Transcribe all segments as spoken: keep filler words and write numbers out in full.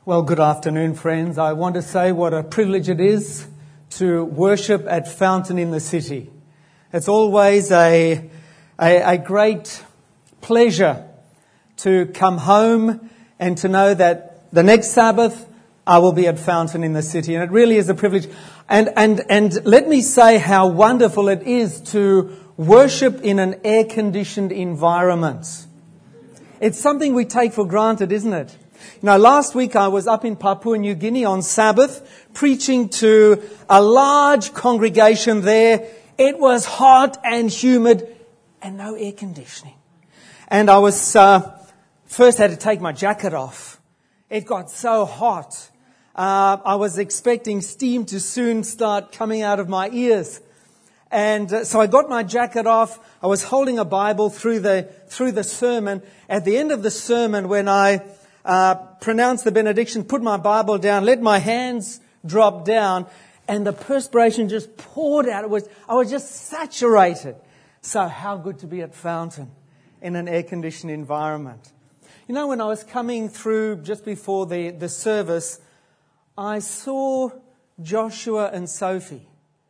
Well, good afternoon, friends. I want to say what a privilege it is to worship at Fountain in the City. It's always a, a, a great pleasure to come home and to know that the next Sabbath I will be at Fountain in the City. And it really is a privilege. And, and, and let me say how wonderful it is to worship in an air-conditioned environment. It's something we take for granted, isn't it? You know, last week I was up in Papua New Guinea on Sabbath preaching to a large congregation there. It was hot and humid and no air conditioning. And I was, uh, first had to take my jacket off. It got so hot. Uh, I was expecting steam to soon start coming out of my ears. And uh, so I got my jacket off. I was holding a Bible through the, through the sermon. At the end of the sermon, when I Uh, pronounced the benediction, put my Bible down, let my hands drop down, and the perspiration just poured out. It was, I was just saturated. So how good to be at Fountain in an air-conditioned environment. You know, when I was coming through just before the, the service, I saw Joshua and Sophie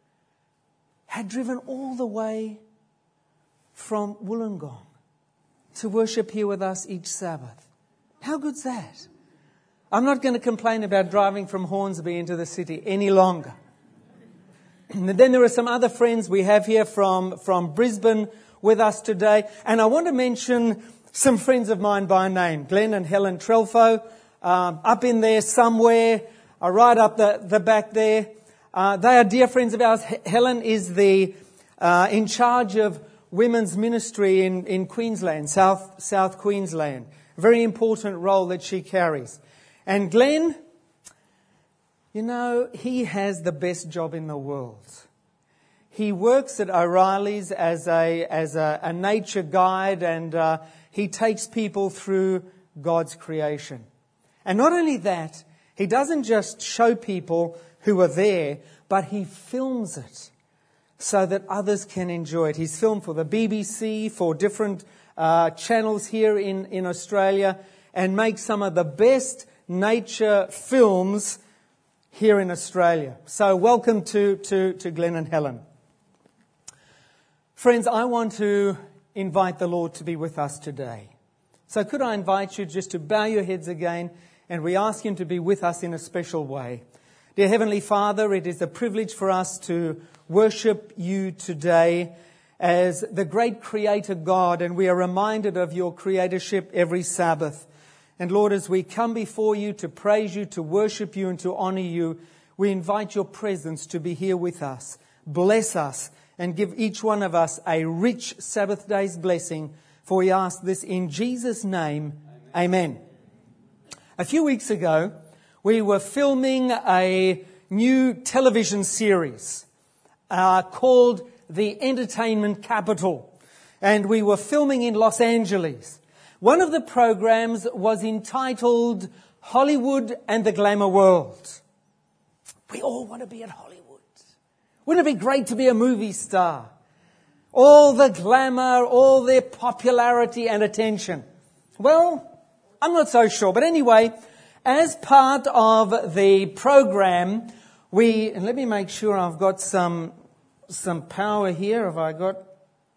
had driven all the way from Wollongong to worship here with us each Sabbath. How good's that? I'm not going to complain about driving from Hornsby into the city any longer. And then there are some other friends we have here from, from Brisbane with us today. And I want to mention some friends of mine by name. Glenn and Helen Trelfo, um, up in there somewhere, uh, right up the, the back there. Uh, they are dear friends of ours. H- Helen is the uh, in charge of women's ministry in, in Queensland, South, South Queensland. Very important role that she carries. And Glenn, you know, he has the best job in the world. He works at O'Reilly's as a as a, a nature guide, and uh, he takes people through God's creation. And not only that, he doesn't just show people who are there, but he films it so that others can enjoy it. He's filmed for the B B C, for different Uh, channels here in, in Australia, and make some of the best nature films here in Australia. So welcome to, to, to Glenn and Helen. Friends, I want to invite the Lord to be with us today. So could I invite you just to bow your heads again, and we ask Him to be with us in a special way. Dear Heavenly Father, it is a privilege for us to worship You today as the great Creator God, and we are reminded of Your creatorship every Sabbath. And Lord, as we come before You to praise You, to worship You, and to honour You, we invite Your presence to be here with us. Bless us and give each one of us a rich Sabbath day's blessing, for we ask this in Jesus' name. Amen. Amen. A few weeks ago, we were filming a new television series uh, called The Entertainment Capital, and we were filming in Los Angeles. One of the programs was entitled Hollywood and the Glamour World. We all want to be at Hollywood. Wouldn't it be great to be a movie star? All the glamour, all their popularity and attention. Well, I'm not so sure. But anyway, as part of the program, we, and let me make sure I've got some Some power here. Have I got?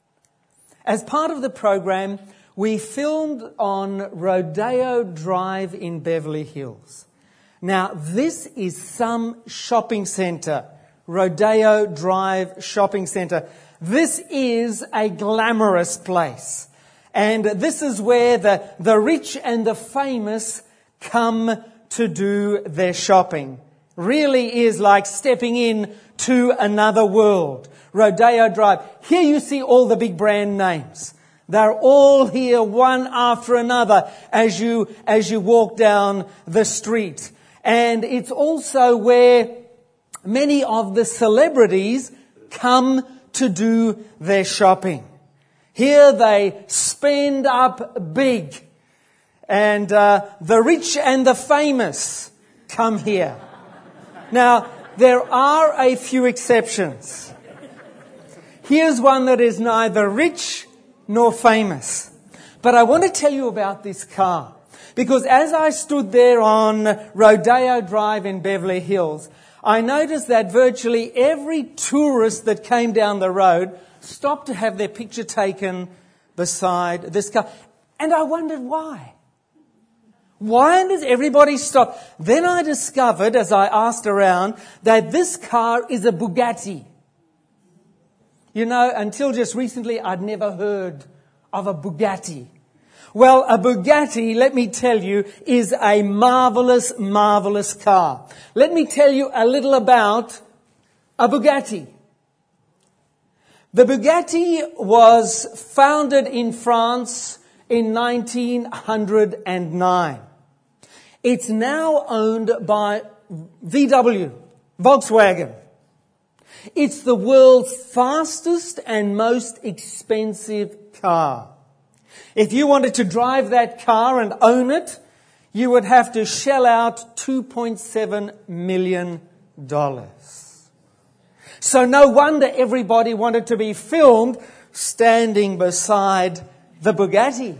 As part of the program, we filmed on Rodeo Drive in Beverly Hills. Now, this is some shopping centre. Rodeo Drive Shopping Centre. This is a glamorous place. And this is where the, the rich and the famous come to do their shopping. Really is like stepping in to another world. Rodeo Drive. Here you see all the big brand names. They're all here one after another as you, as you walk down the street. And it's also where many of the celebrities come to do their shopping. Here they spend up big. And uh, the rich and the famous come here. Now, there are a few exceptions. Here's one that is neither rich nor famous. But I want to tell you about this car. Because as I stood there on Rodeo Drive in Beverly Hills, I noticed that virtually every tourist that came down the road stopped to have their picture taken beside this car. And I wondered why. Why does everybody stop? Then I discovered, as I asked around, that this car is a Bugatti. You know, until just recently, I'd never heard of a Bugatti. Well, a Bugatti, let me tell you, is a marvelous, marvelous car. Let me tell you a little about a Bugatti. The Bugatti was founded in France in nineteen oh nine. It's now owned by V W, Volkswagen. It's the world's fastest and most expensive car. If you wanted to drive that car and own it, you would have to shell out two point seven million dollars. So no wonder everybody wanted to be filmed standing beside the Bugatti.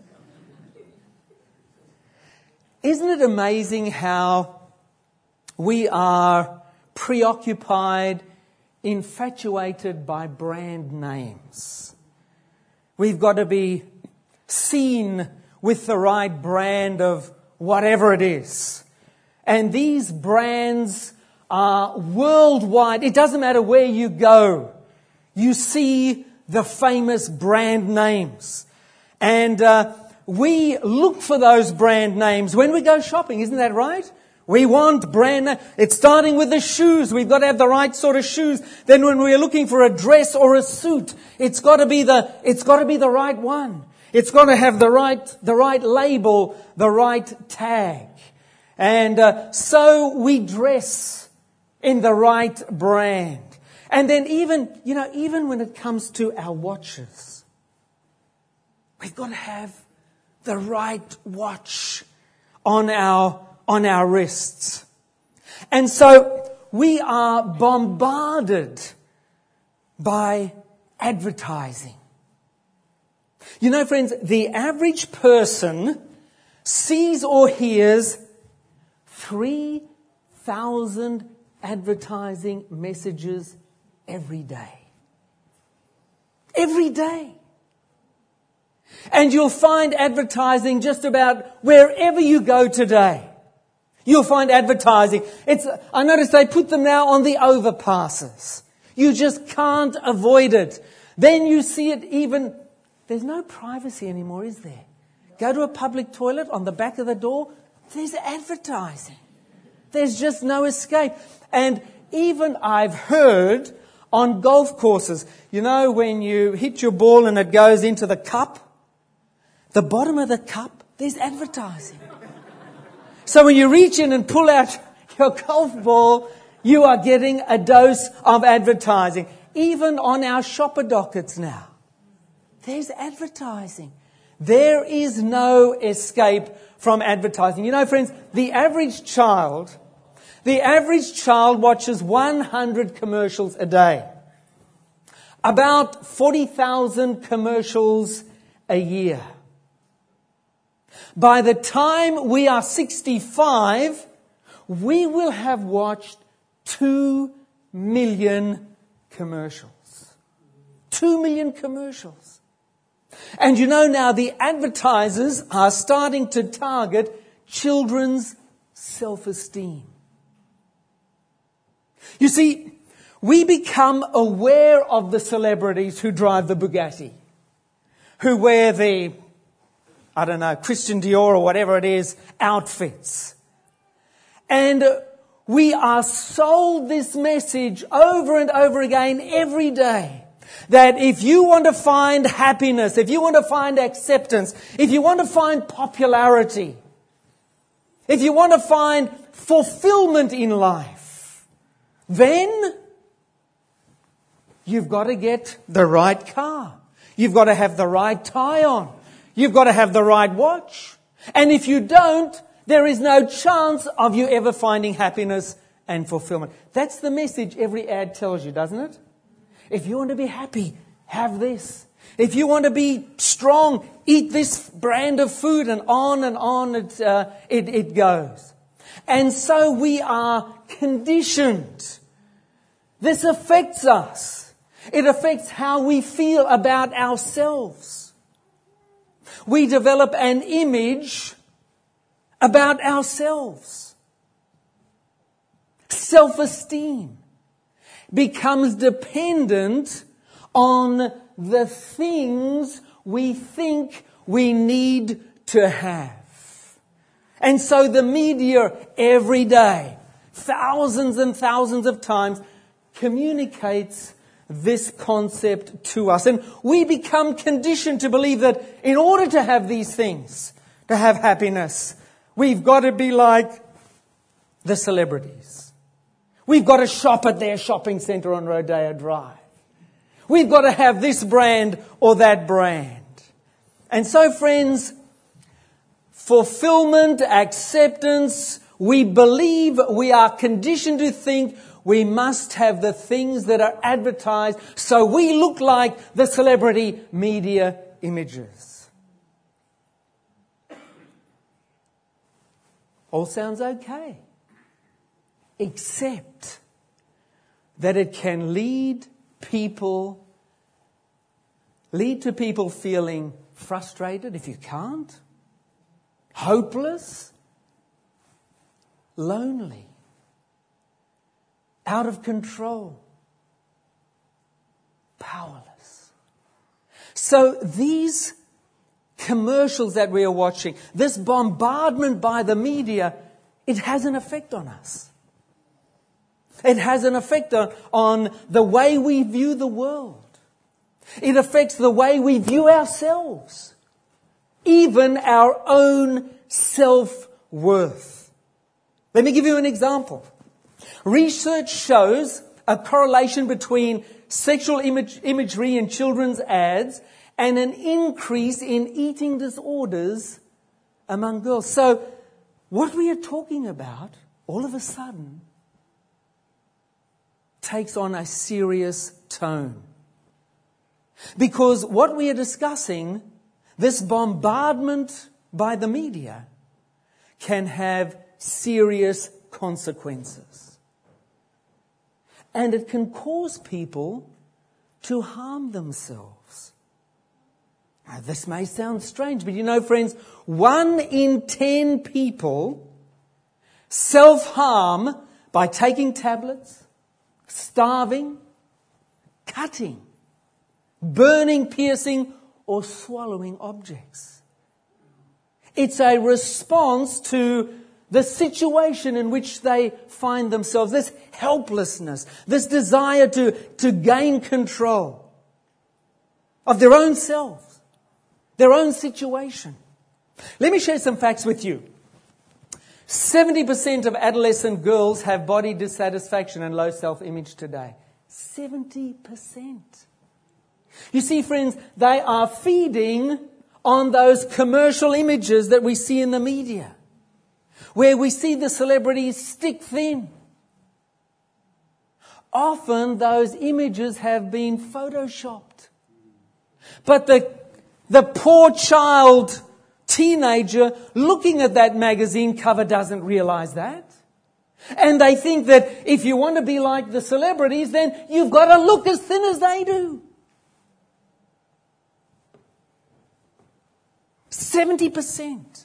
Isn't it amazing how we are preoccupied, infatuated by brand names? We've got to be seen with the right brand of whatever it is. And these brands are worldwide. It doesn't matter where you go. You see the famous brand names. And uh, we look for those brand names when we go shopping. Isn't that right? We want brand name. It's starting with the shoes. We've got to have the right sort of shoes. Then when we're looking for a dress or a suit, it's got to be the, it's got to be the right one. It's got to have the right, the right label, the right tag. And uh, so we dress in the right brand. And then even, you know, even when it comes to our watches, we've got to have the right watch on our, on our wrists. And so we are bombarded by advertising. You know, friends, the average person sees or hears three thousand advertising messages every day. Every day. And you'll find advertising just about wherever you go today. You'll find advertising. It's, I notice they put them now on the overpasses. You just can't avoid it. Then you see it even, there's no privacy anymore, is there? Go to a public toilet, on the back of the door, there's advertising. There's just no escape. And even I've heard on golf courses, you know, when you hit your ball and it goes into the cup, the bottom of the cup, there's advertising. So when you reach in and pull out your golf ball, you are getting a dose of advertising. Even on our shopper dockets now, there's advertising. There is no escape from advertising. You know, friends, the average child, the average child watches one hundred commercials a day. About forty thousand commercials a year. By the time we are sixty-five, we will have watched two million commercials. Two million commercials. And you know now the advertisers are starting to target children's self-esteem. You see, we become aware of the celebrities who drive the Bugatti, who wear the, I don't know, Christian Dior or whatever it is, outfits. And we are sold this message over and over again every day. That if you want to find happiness, if you want to find acceptance, if you want to find popularity, if you want to find fulfillment in life, then you've got to get the right car. You've got to have the right tie on. You've got to have the right watch. And if you don't, there is no chance of you ever finding happiness and fulfillment. That's the message every ad tells you, doesn't it? If you want to be happy, have this. If you want to be strong, eat this brand of food, and on and on it, uh, it, it goes. And so we are conditioned. This affects us. It affects how we feel about ourselves. We develop an image about ourselves. Self-esteem becomes dependent on the things we think we need to have. And so the media every day, thousands and thousands of times, communicates this concept to us. And we become conditioned to believe that in order to have these things, to have happiness, we've got to be like the celebrities. We've got to shop at their shopping centre on Rodeo Drive. We've got to have this brand or that brand. And so, friends, fulfillment, acceptance, we believe, we are conditioned to think we must have the things that are advertised so we look like the celebrity media images. All sounds okay, except that it can lead people, lead to people feeling frustrated if you can't, hopeless, lonely, out of control, powerless. So these commercials that we are watching, this bombardment by the media, it has an effect on us. It has an effect on, on the way we view the world. It affects the way we view ourselves, even our own self-worth. Let me give you an example. Research shows a correlation between sexual image, imagery in children's ads and an increase in eating disorders among girls. So what we are talking about, all of a sudden, takes on a serious tone. Because what we are discussing, this bombardment by the media, can have serious consequences. And it can cause people to harm themselves. Now, this may sound strange, but you know, friends, one in ten people self-harm by taking tablets, starving, cutting, burning, piercing, or swallowing objects. It's a response to the situation in which they find themselves, this helplessness, this desire to, to gain control of their own selves, their own situation. Let me share some facts with you. seventy percent of adolescent girls have body dissatisfaction and low self-image today. seventy percent. You see, friends, they are feeding on those commercial images that we see in the media, where we see the celebrities stick thin. Often those images have been photoshopped. But the, the poor child, teenager, looking at that magazine cover doesn't realize that. And they think that if you want to be like the celebrities, then you've got to look as thin as they do. seventy percent.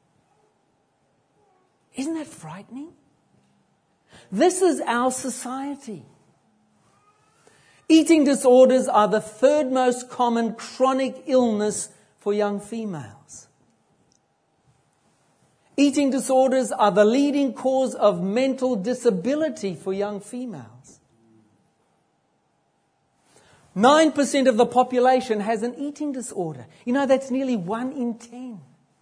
Isn't that frightening? This is our society. Eating disorders are the third most common chronic illness for young females. Eating disorders are the leading cause of mental disability for young females. nine percent of the population has an eating disorder. You know, that's nearly one in ten.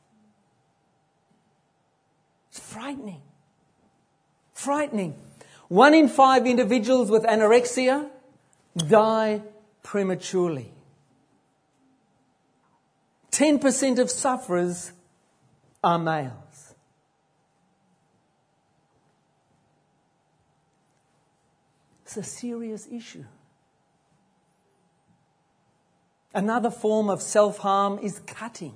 It's frightening. Frightening. One in five individuals with anorexia die prematurely. ten percent of sufferers are males. It's a serious issue. Another form of self-harm is cutting.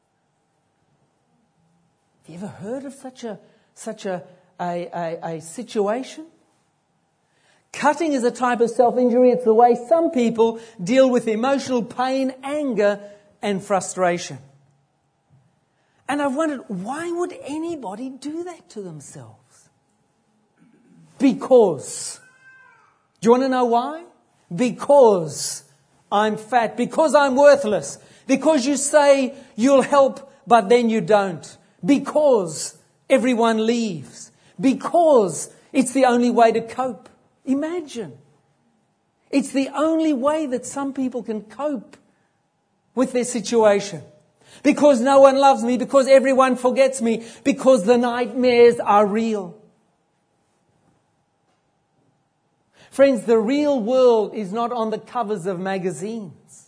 Have you ever heard of such a such a, a, a, a situation? Cutting is a type of self-injury. It's the way some people deal with emotional pain, anger, and frustration. And I've wondered, why would anybody do that to themselves? Because. Do you want to know why? Because I'm fat. Because I'm worthless. Because you say you'll help, but then you don't. Because everyone leaves. Because it's the only way to cope. Imagine. It's the only way that some people can cope with their situation. Because no one loves me, because everyone forgets me, because the nightmares are real. Friends, the real world is not on the covers of magazines.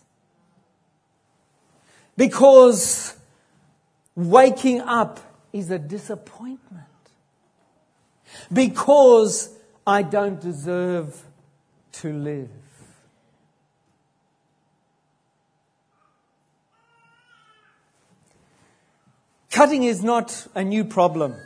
Because waking up is a disappointment. Because I don't deserve to live. Cutting is not a new problem.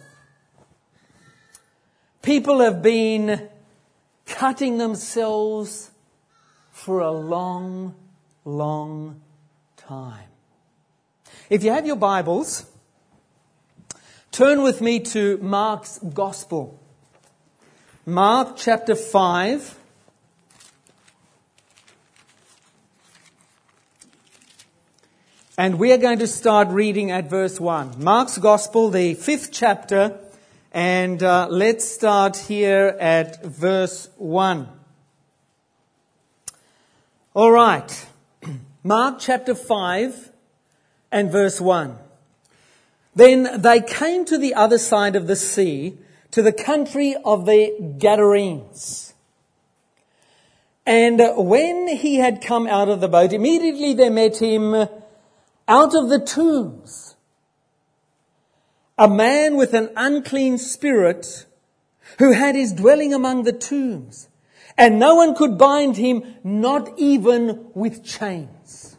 People have been cutting themselves for a long, long time. If you have your Bibles, turn with me to Mark's Gospel. Mark chapter five. And we are going to start reading at verse one. Mark's Gospel, the fifth chapter, and uh, let's start here at verse one. All right. Mark chapter five and verse one. Then they came to the other side of the sea, to the country of the Gadarenes. And when he had come out of the boat, immediately there met him out of the tombs a man with an unclean spirit who had his dwelling among the tombs. And no one could bind him, not even with chains.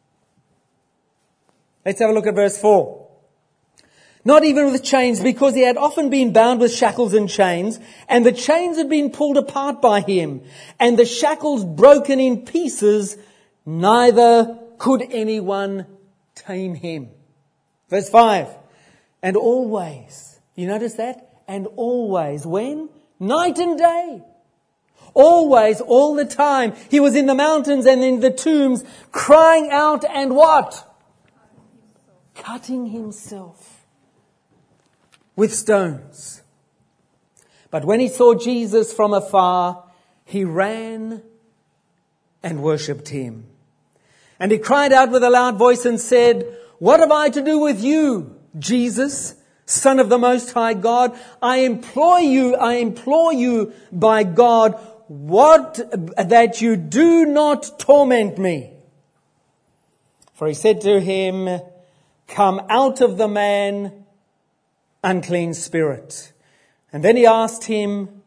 Let's have a look at verse four. Not even with chains, because he had often been bound with shackles and chains, and the chains had been pulled apart by him, and the shackles broken in pieces, neither could anyone tame him. Verse five. And always, you notice that? And always, when? Night and day. Always, all the time, he was in the mountains and in the tombs, crying out and what? Cutting himself with stones. But when he saw Jesus from afar, he ran and worshipped him. And he cried out with a loud voice and said, "What have I to do with you, Jesus, Son of the Most High God? I implore you, I implore you by God, what that you do not torment me." For he said to him, "Come out of the man, unclean spirit." And then he asked him,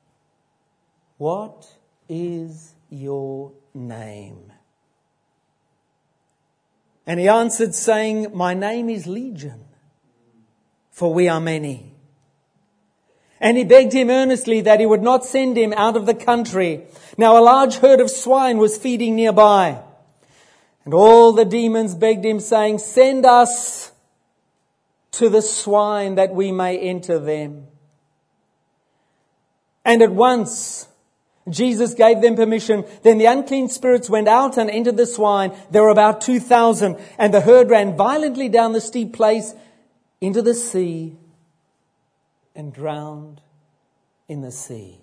"What is your name?" And he answered, saying, "My name is Legion, for we are many." And he begged him earnestly that he would not send him out of the country. Now a large herd of swine was feeding nearby. And all the demons begged him, saying, "Send us to the swine that we may enter them." And at once Jesus gave them permission. Then the unclean spirits went out and entered the swine. There were about two thousand. And the herd ran violently down the steep place into the sea and drowned in the sea.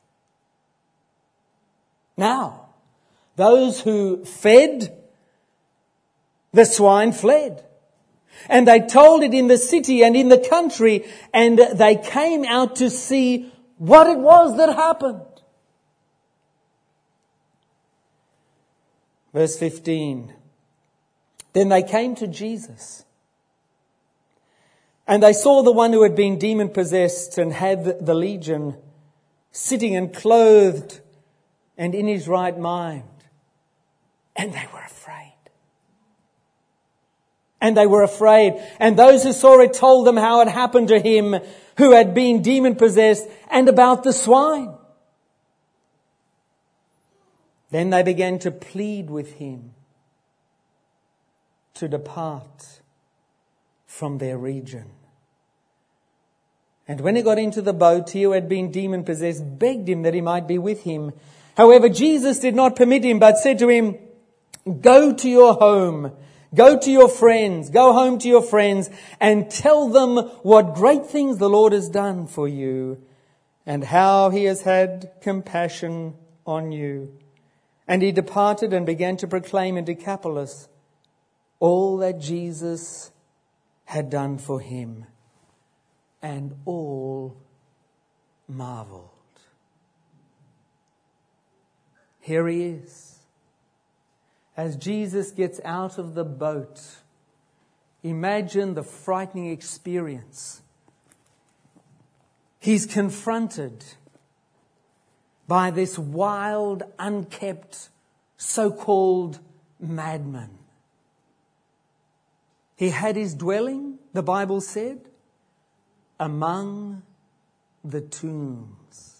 Now, those who fed the swine fled. And they told it in the city and in the country. And they came out to see what it was that happened. Verse fifteen. Then they came to Jesus. And they saw the one who had been demon-possessed and had the legion sitting and clothed and in his right mind. And they were afraid. And they were afraid. And those who saw it told them how it happened to him who had been demon-possessed and about the swine. Then they began to plead with him to depart from their region. And when he got into the boat, he who had been demon-possessed begged him that he might be with him. However, Jesus did not permit him, but said to him, "Go to your home, go to your friends, go home to your friends, and tell them what great things the Lord has done for you, and how he has had compassion on you." And he departed and began to proclaim in Decapolis all that Jesus had done for him. And all marveled. Here he is. As Jesus gets out of the boat, imagine the frightening experience. He's confronted by this wild, unkept, so-called madman. He had his dwelling, the Bible said, among the tombs.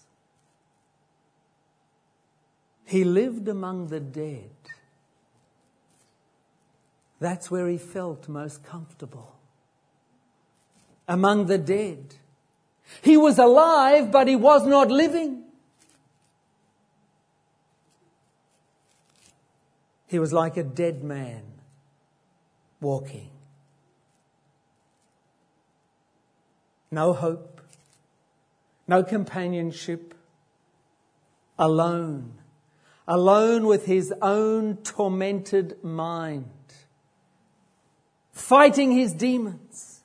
He lived among the dead. That's where he felt most comfortable. Among the dead. He was alive, but he was not living. He was like a dead man walking. No hope, no companionship, alone, alone with his own tormented mind, fighting his demons.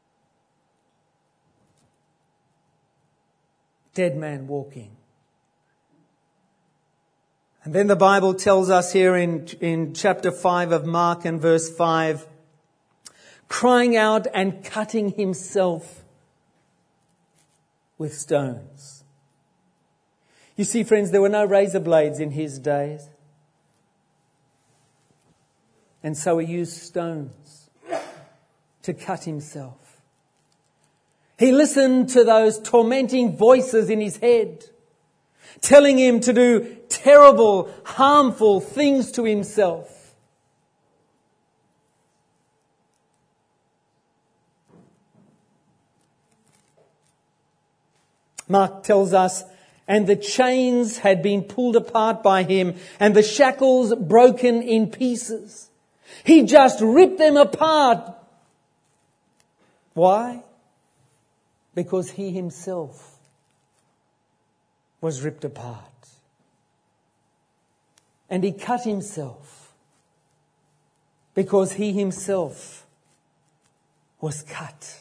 Dead man walking. And then the Bible tells us here in, in chapter five of Mark and verse five, crying out and cutting himself with stones. You see, friends, there were no razor blades in his days. And so he used stones to cut himself. He listened to those tormenting voices in his head, telling him to do terrible, harmful things to himself. Mark tells us, and the chains had been pulled apart by him, and the shackles broken in pieces. He just ripped them apart. Why? Because he himself was ripped apart. And he cut himself because he himself was cut.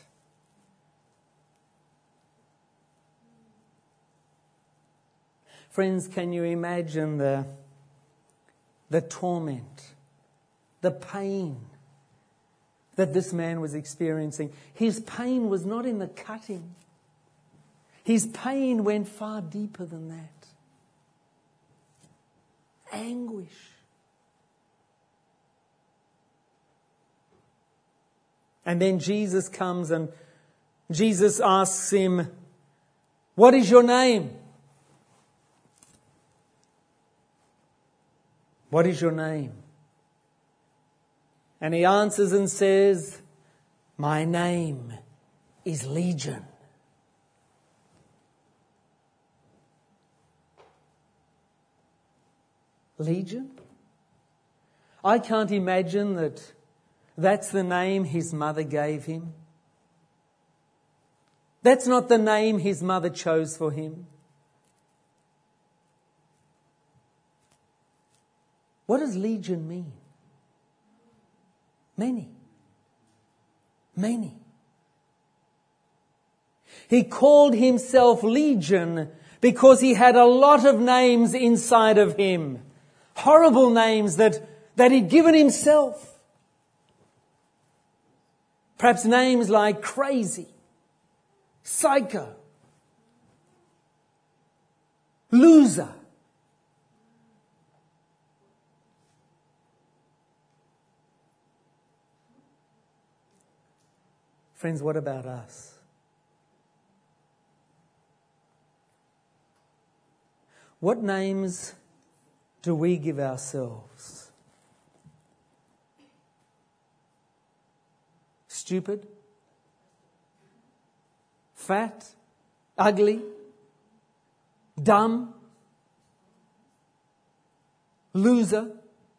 Friends, can you imagine the, the torment, the pain that this man was experiencing? His pain was not in the cutting. His pain went far deeper than that. Anguish. And then Jesus comes and Jesus asks him, "What is your name?" What is your name? And he answers and says, "My name is Legion." Legion? I can't imagine that that's the name his mother gave him. That's not the name his mother chose for him. What does legion mean? Many. Many. He called himself Legion because he had a lot of names inside of him. Horrible names that, that he'd given himself. Perhaps names like crazy, psycho, loser. Friends, what about us? What names do we give ourselves? Stupid? Fat? Ugly? Dumb? Loser?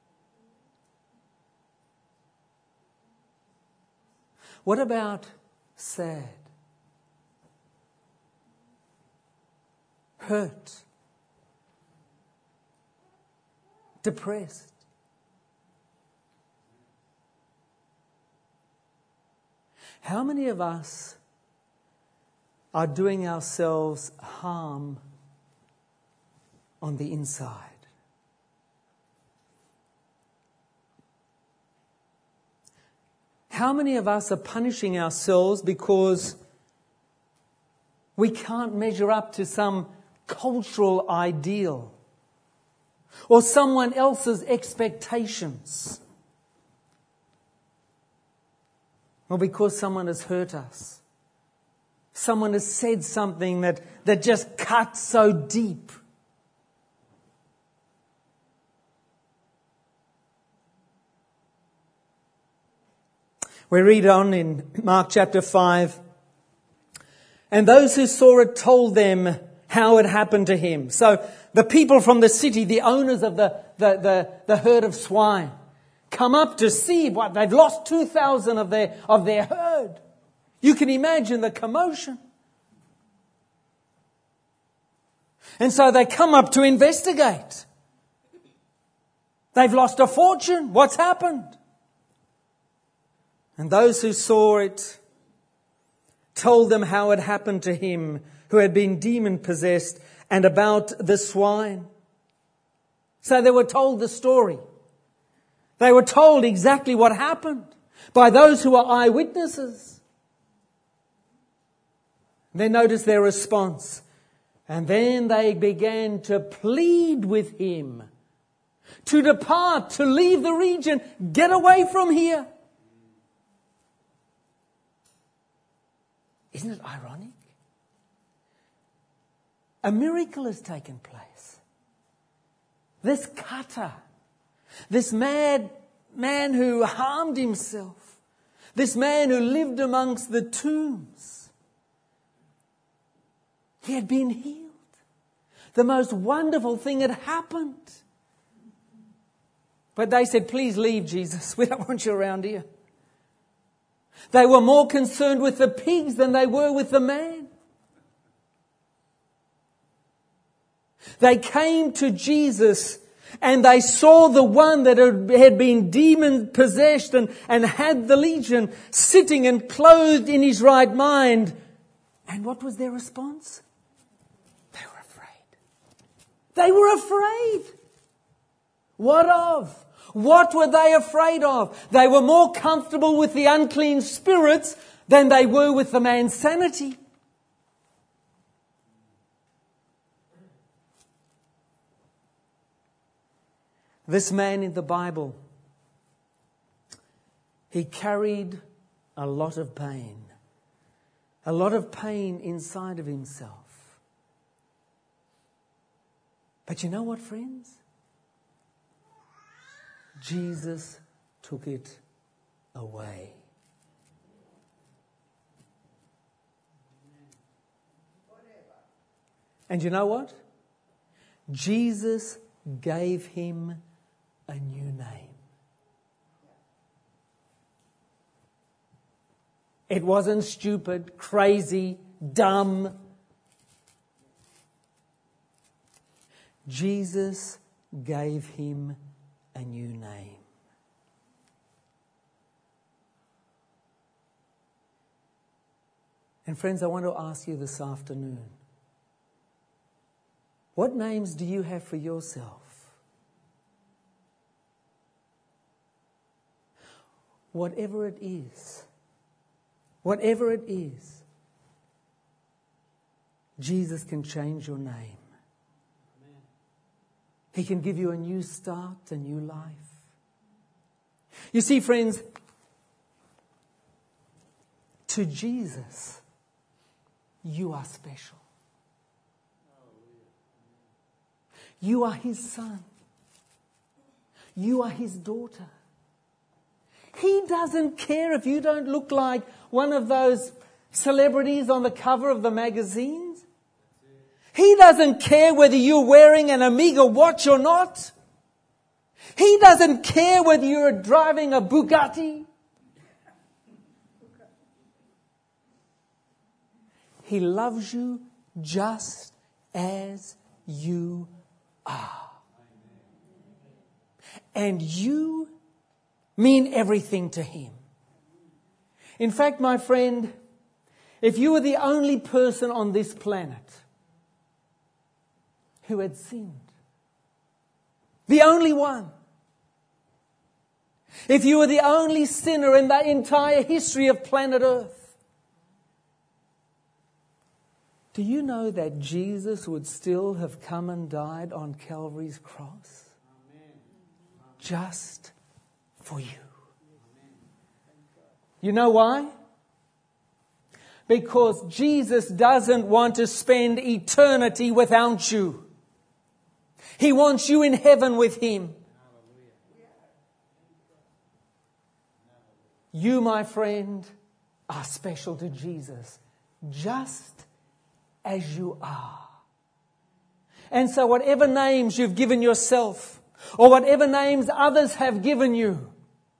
What about sad? Hurt? Depressed? How many of us are doing ourselves harm on the inside? How many of us are punishing ourselves because we can't measure up to some cultural ideal or someone else's expectations? Or because someone has hurt us. Someone has said something that, that just cuts so deep. We read on in Mark chapter five. And those who saw it told them how it happened to him. So the people from the city, the owners of the, the, the, the herd of swine, come up to see what they've lost two thousand of their, of their herd. You can imagine the commotion. And so they come up to investigate. They've lost a fortune. What's happened? And those who saw it told them how it happened to him who had been demon-possessed and about the swine. So they were told the story. They were told exactly what happened by those who were eyewitnesses. Then notice their response. And then they began to plead with him to depart, to leave the region, get away from here. Isn't it ironic? A miracle has taken place. This cutter, this mad man who harmed himself, this man who lived amongst the tombs, he had been healed. The most wonderful thing had happened. But they said, please leave, Jesus. We don't want you around here. They were more concerned with the pigs than they were with the man. They came to Jesus and they saw the one that had been demon-possessed and, and had the legion sitting and clothed in his right mind. And what was their response? They were afraid. They were afraid. What of? What were they afraid of? They were more comfortable with the unclean spirits than they were with the man's sanity. This man in the Bible, he carried a lot of pain. A lot of pain inside of himself. But you know what, friends? Jesus took it away. And you know what? Jesus gave him a new name. It wasn't stupid, crazy, dumb. Jesus gave him a new name. And friends, I want to ask you this afternoon, what names do you have for yourself? Whatever it is, whatever it is, Jesus can change your name. He can give you a new start, a new life. To to Jesus, you are special. You are His son. You are His daughter. He doesn't care if you don't look like one of those celebrities on the cover of the magazines. He doesn't care whether you're wearing an Omega watch or not. He doesn't care whether you're driving a Bugatti. He loves you just as you are. And you mean everything to Him. In fact, my friend, if you were the only person on this planet who had sinned, the only one, if you were the only sinner in the entire history of planet Earth, do you know that Jesus would still have come and died on Calvary's cross? Just for you. You know why? Because Jesus doesn't want to spend eternity without you. He wants you in heaven with Him. You, my friend, are special to Jesus, just as you are. And so whatever names you've given yourself, or whatever names others have given you,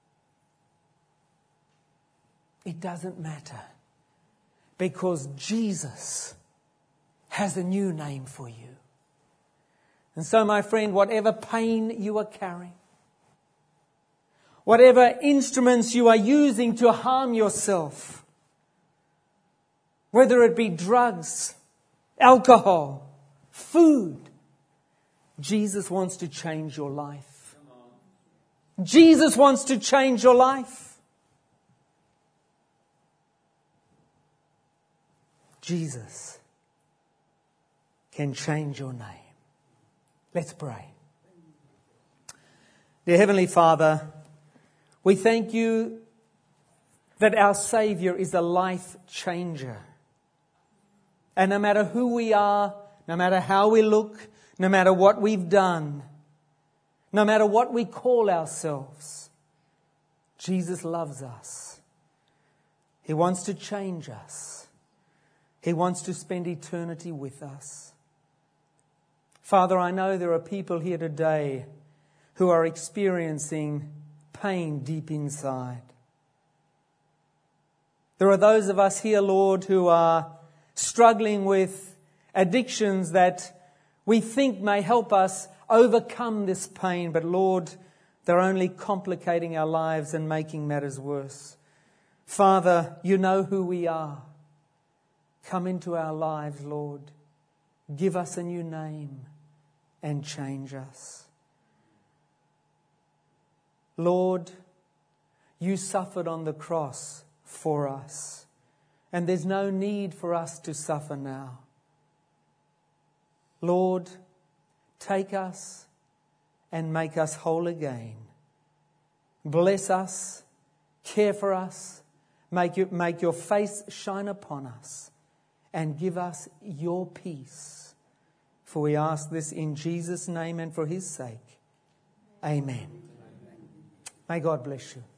it doesn't matter. Because Jesus has a new name for you. And so, my friend, whatever pain you are carrying, whatever instruments you are using to harm yourself, whether it be drugs, alcohol, food, Jesus wants to change your life. Jesus wants to change your life. Jesus can change your name. Let's pray. Dear Heavenly Father, we thank You that our Saviour is a life changer. And no matter who we are, no matter how we look, no matter what we've done, no matter what we call ourselves, Jesus loves us. He wants to change us. He wants to spend eternity with us. Father, I know there are people here today who are experiencing pain deep inside. There are those of us here, Lord, who are struggling with addictions that we think may help us overcome this pain, but Lord, they're only complicating our lives and making matters worse. Father, You know who we are. Come into our lives, Lord. Give us a new name and change us. Lord, You suffered on the cross for us, and there's no need for us to suffer now. Lord, take us and make us whole again. Bless us, care for us, make, you, make Your face shine upon us, and give us Your peace. For we ask this in Jesus' name and for His sake. Amen. May God bless you.